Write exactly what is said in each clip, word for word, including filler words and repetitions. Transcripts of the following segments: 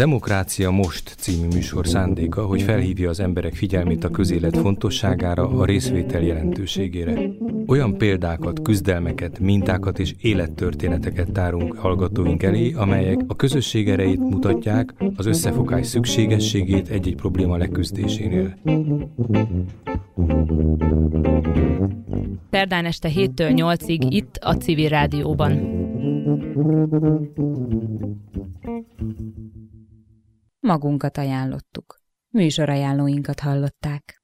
Demokrácia Most című műsor szándéka, hogy felhívja az emberek figyelmét a közélet fontosságára, a részvétel jelentőségére. Olyan példákat, küzdelmeket, mintákat és élettörténeteket tárunk hallgatóink elé, amelyek a közösség erejét mutatják, az összefogás szükségességét egy-egy probléma leküzdésénél. Szerdán este héttől nyolcig itt a Civil Rádióban. Magunkat ajánlottuk. Műsorajánlóinkat hallották.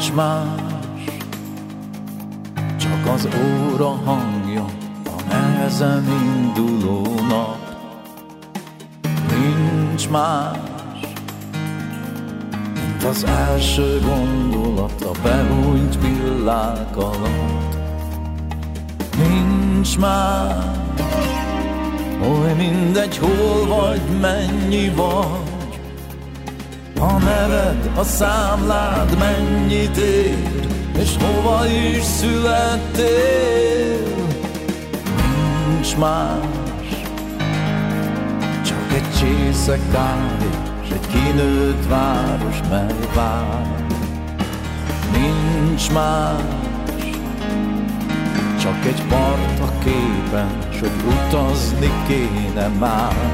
Nincs más, csak az óra hangja, a nehezen induló nap. Nincs más, mint az első gondolat a behúnyt villák alatt. Nincs más, oly mindegy, hol vagy, mennyi vagy, a neved, a számlád mennyit ér, és hova is születtél. Nincs más, csak egy csésze kávé, s egy kinőtt város, mely vár. Nincs más, csak egy part a képen, s hogy utazni kéne már.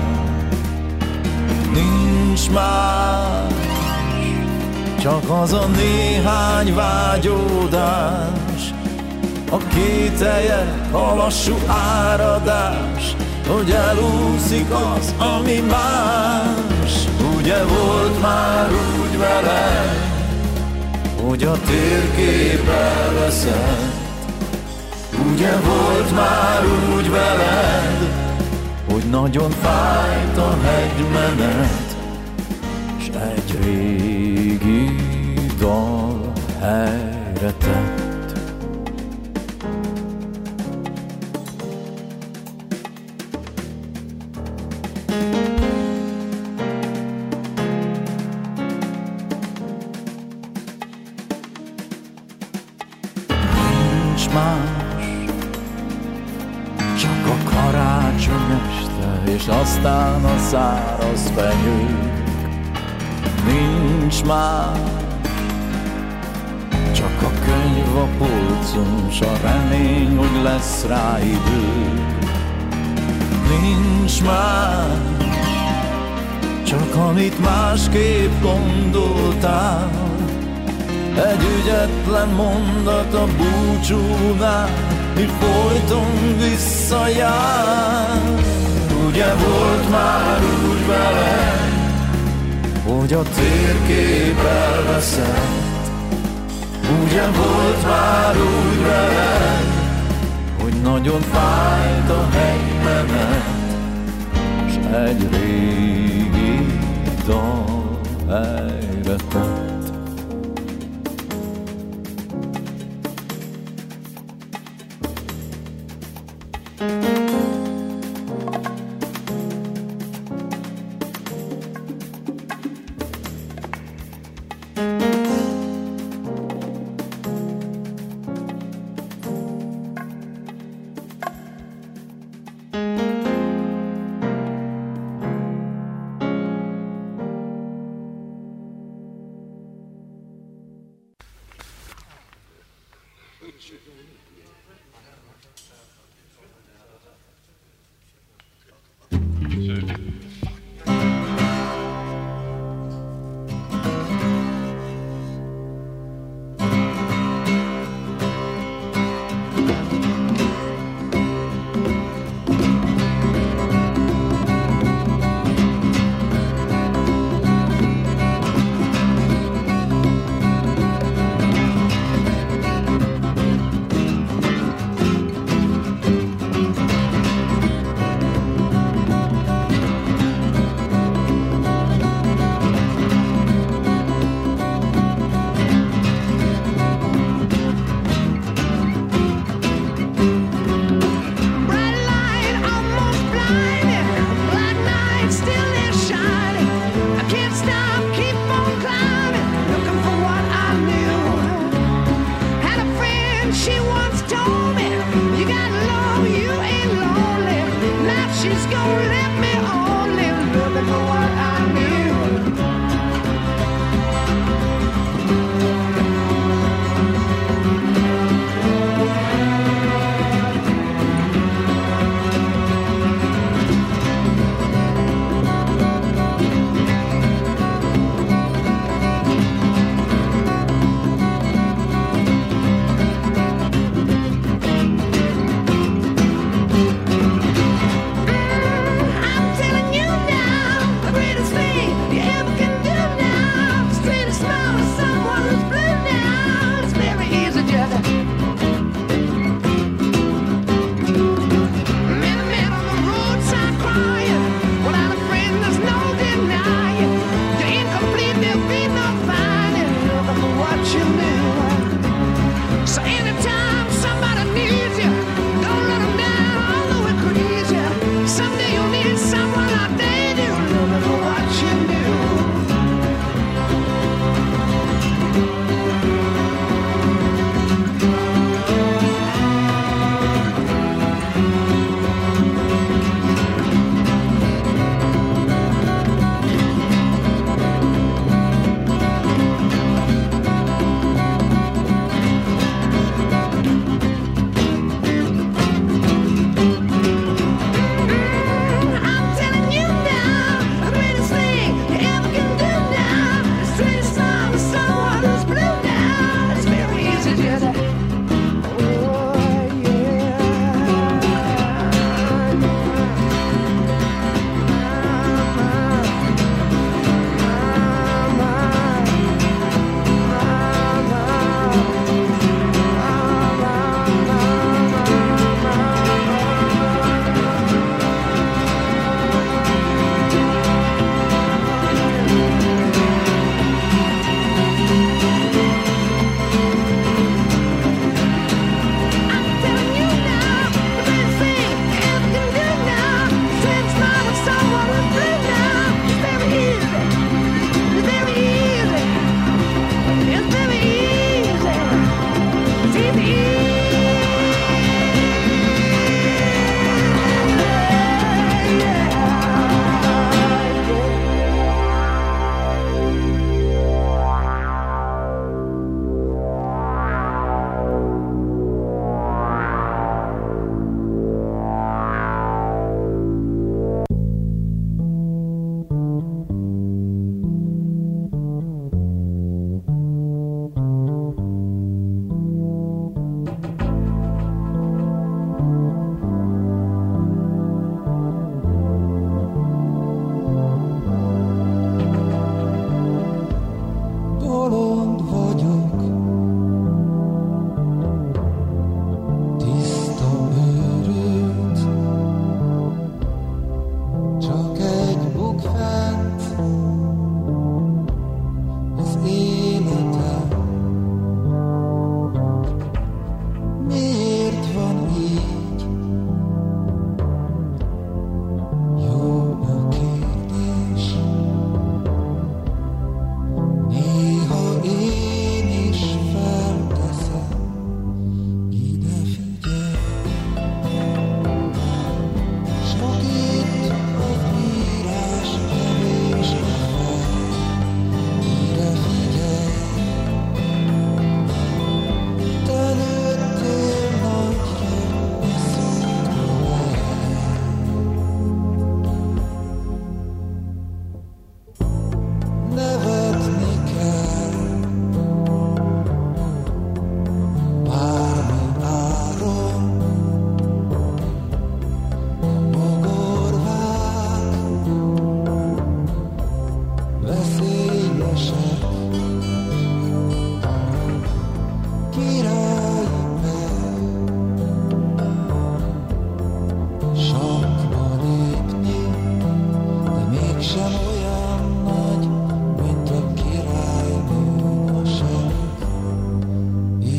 Nincs más, csak az a néhány vágyódás, a kételje, a lassú áradás, hogy elúszik az, ami más. Ugye volt már úgy veled, hogy a térkép elveszett. Ugye volt már úgy veled, hogy nagyon fájt a hegymenet, s egy régi dal helyre tett. Nincs más, csak a karácsony este, és aztán a száraz fenyők. Nincs más, csak a könyv a polcon, s a remény, hogy lesz rá idő. Nincs más, csak amit másképp gondoltál, egy ügyetlen mondat a búcsúnál, mi folyton visszajár. Ugye volt már úgy veled, hogy a térkép elveszett. Ugye volt már úgy veled, hogy nagyon fájt a hegymenet, s egy régi dal helyre tett.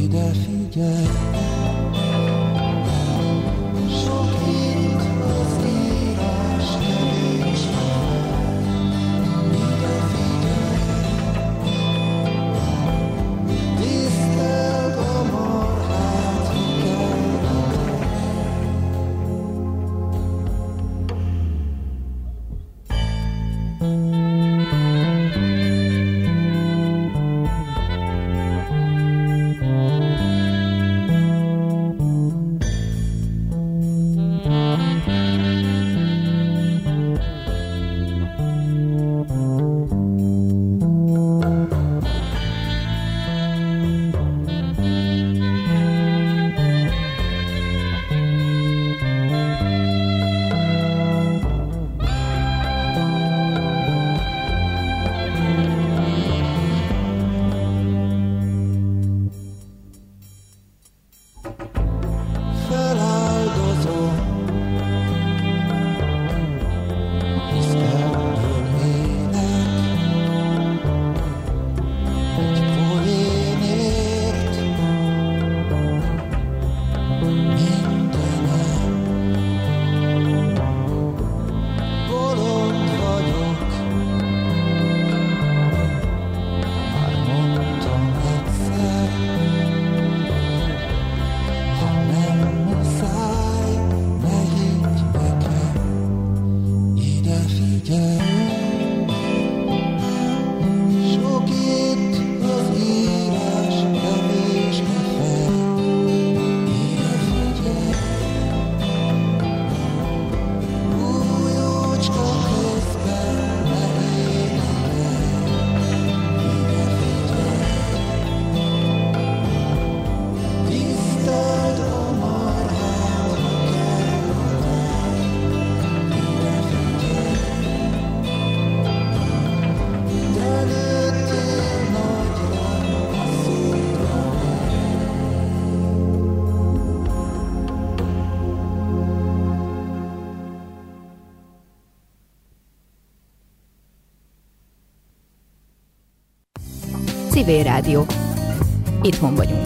Civil Rádió. Itthon vagyunk.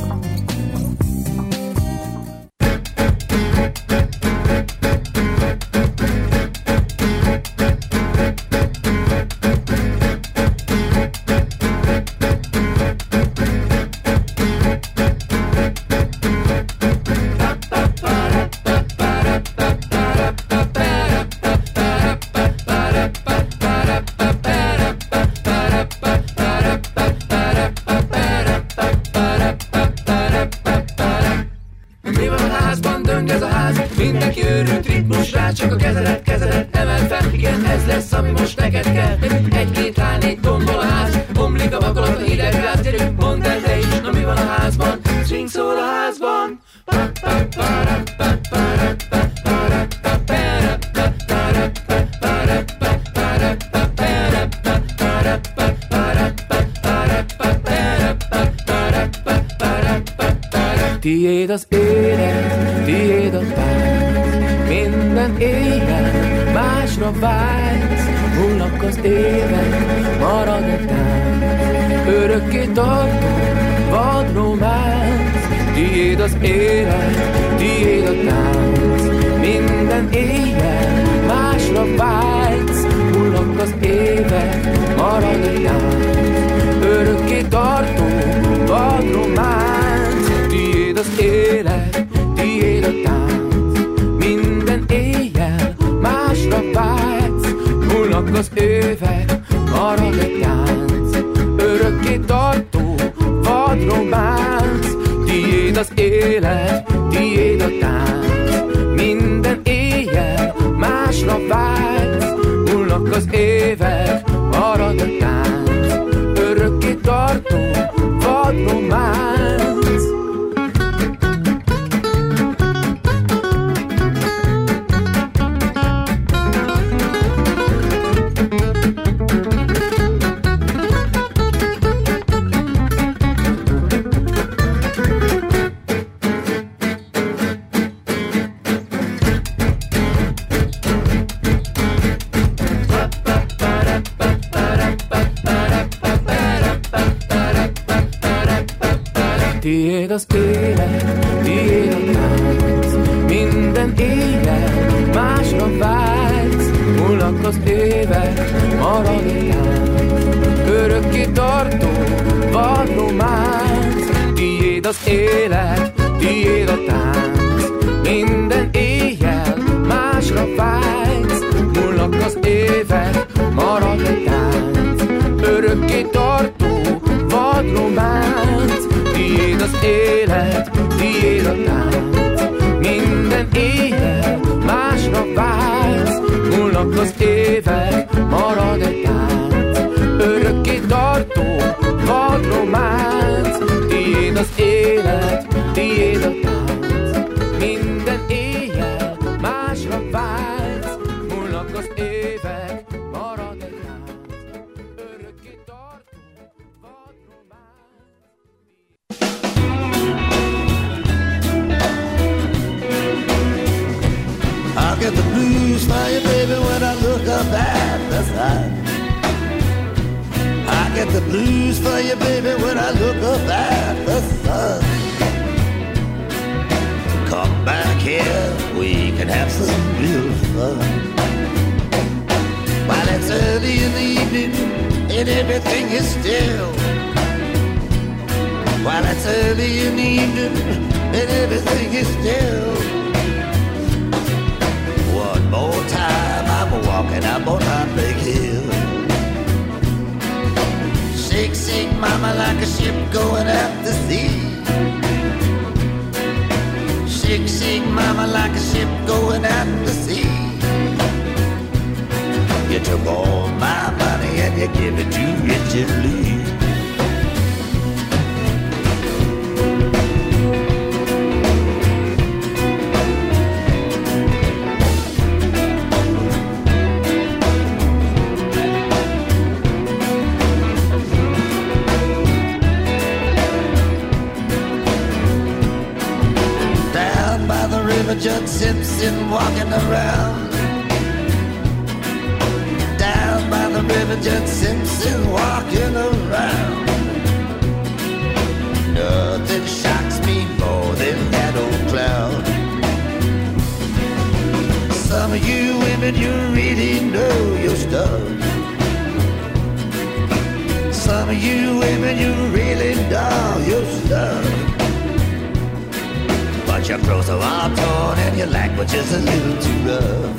Tiéd az élet, tiéd a tánc, minden éjjel másra vágysz, múlnak az évek, marad a tánc, örökké tartó, vad románc. Tiéd az élet, tiéd a tánc, minden éjjel másra vágysz, múlnak az évek, marad a tánc, örökké tartó, vad románc. Tiéd az élet, tiéd a tánc, minden éjjel másra vágysz, múlnak az évek, marad a tánc, örökké tartó, vad románc. Tiéd az élet, tiéd a tánc, minden éjjel másra vágysz, múlnak az évek, marad a tánc, örökké tartó, vad románc. Tiéd az élet, tiéd a tánc, minden éjjel másra vágysz. Múlnak az évek, marad a tánc, örökké tartó vad románc. Tiéd az élet, tiéd a tánc, minden éjjel másra vágysz. Múlnak az évek, marad a tánc, örökké tartó vad románc. Tiéd az élet, tiéd a tánc, minden éjjel másra vágysz. Múlnak az évek, marad egy tánc, örökké tartó vad románc. Tiéd az élet, tiéd a tánc, minden éjjel másra vágysz. Múlnak az évek, marad egy tánc, örökké tartó vad románc. I'll get the blues for you, baby, when I look up at the sun. I get the blues for you, baby, when I look up at the sun. Come back here, we can have some real fun. While it's early in the evening and everything is still. While it's early in the evening and everything is still. One more time, I'm walking up on that big hill. Shake, shake, mama, like a ship going out to sea. Shake, shake, mama, like a ship going out to sea. You took all my money and you give it to Richard Lee. Judge Simpson walking around. Down by the river, Judge Simpson walking around. Nothing shocks me more than that old cloud. Some of you women, you really know your stuff. Some of you women, you really know your stuff. But your clothes are all torn and your language is a little too rough.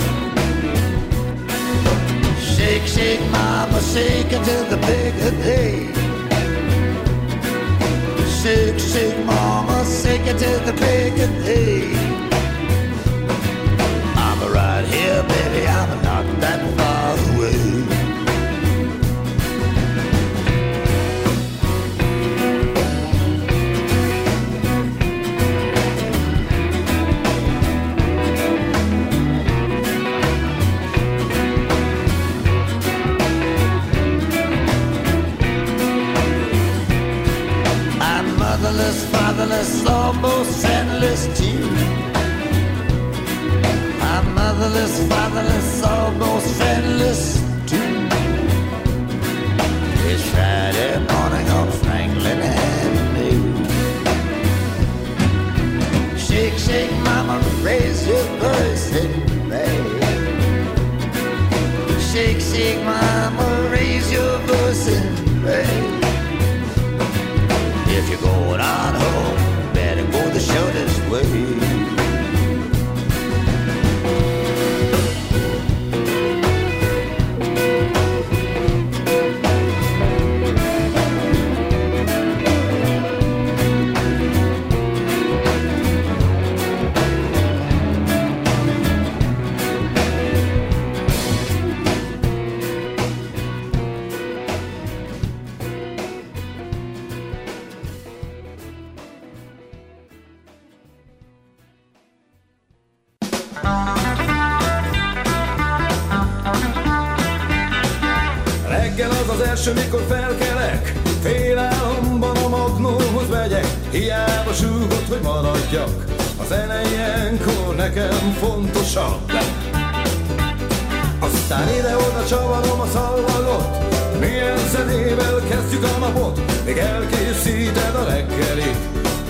Shake, shake, mama, shake until the break of day. Shake, shake, mama, shake until the break of day. I'm right here, baby, I'm not that far away. Motherless, fatherless, almost endless too. I'm motherless, fatherless, almost endless too. It's Friday morning on Franklin Avenue. Shake, shake, mama, raise your voice and play. Shake, shake, mama, raise your voice and pray. If you're going on home, better go the shortest way. Mikor felkelek, félálomban a magnóhoz megyek. Hiába súgott, hogy maradjak, a zene ilyenkor nekem fontosabb. Aztán ide-oda csavarom a szalvagot, milyen zenével kezdjük a napot, még elkészíted a reggelit.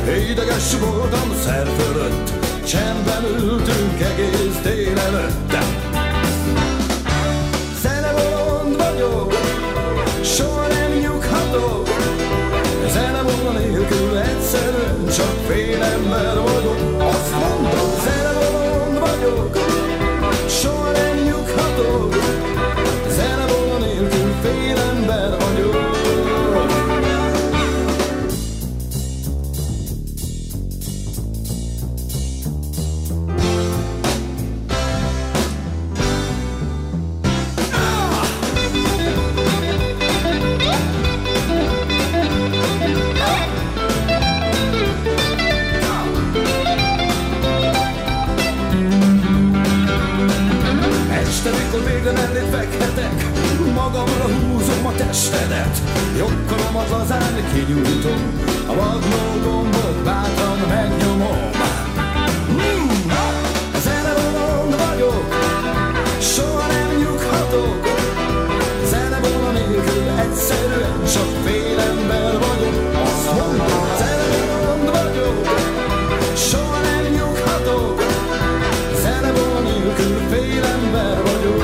Ideges voltam szer fölött, csendben ültünk egész délelőtt. Zenebolond vagyok, soha nem nyughatok. Zenebolond nélkül egyszerűen csak fél ember vagyok. Azt mondom, zenebolond vagyok, soha nem nyughatok. Zenebolond nélkül fél ember vagyok. Magamra húzom a testedet, jogkoromat lazán kinyújtom, a magnó gombot bátran megnyomom. Mm, zenebolond vagyok, soha nem nyughatok. Zenebolond nélkül egyszerűen csak fél ember vagyok. Azt mondom, zenebolond vagyok, soha nem nyughatok. Zenebolond nélkül fél ember vagyok.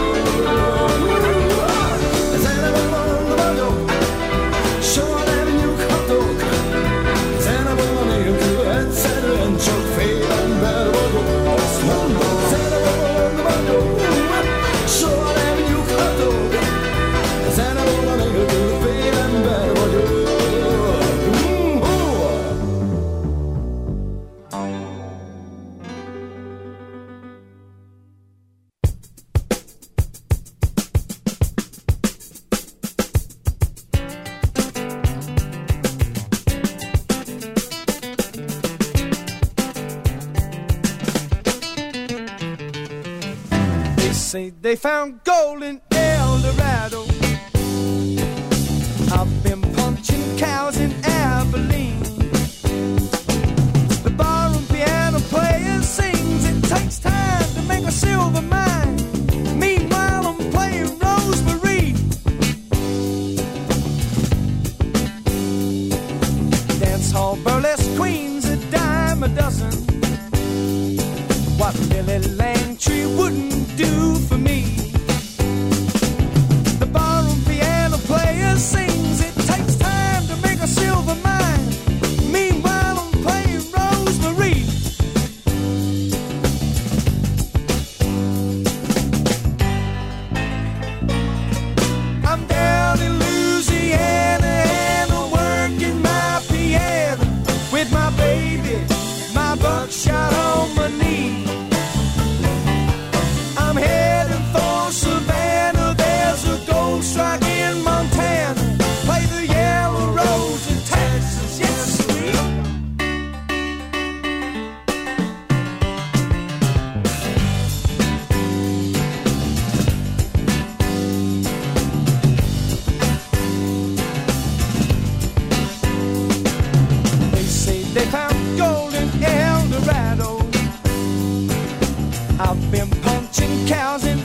Csak fél ember vagyok, azt mondom, zenebolond vagyok, soha nem nyughatok, zenebolond nélkül fél ember vagyok. Say they found gold in El Dorado. I've been punching cows in Abilene. The barroom piano player sings, it takes time to make a silver mine. Meanwhile I'm playing Rosemary. Dance hall burlesque queens, a dime a dozen. What Lily Langtree wouldn't do for me. The barroom piano player sings, it takes time to make a silver mine. Meanwhile I'm playing Rosemary. I'm down in Louisiana and I'm working my piano with my baby, my buckshot on my knee. I'm heading for Savannah, there's a gold strike in Montana. Play the yellow rose in Texas, yes sweet. They say they found gold in El Dorado. I've been punching cows in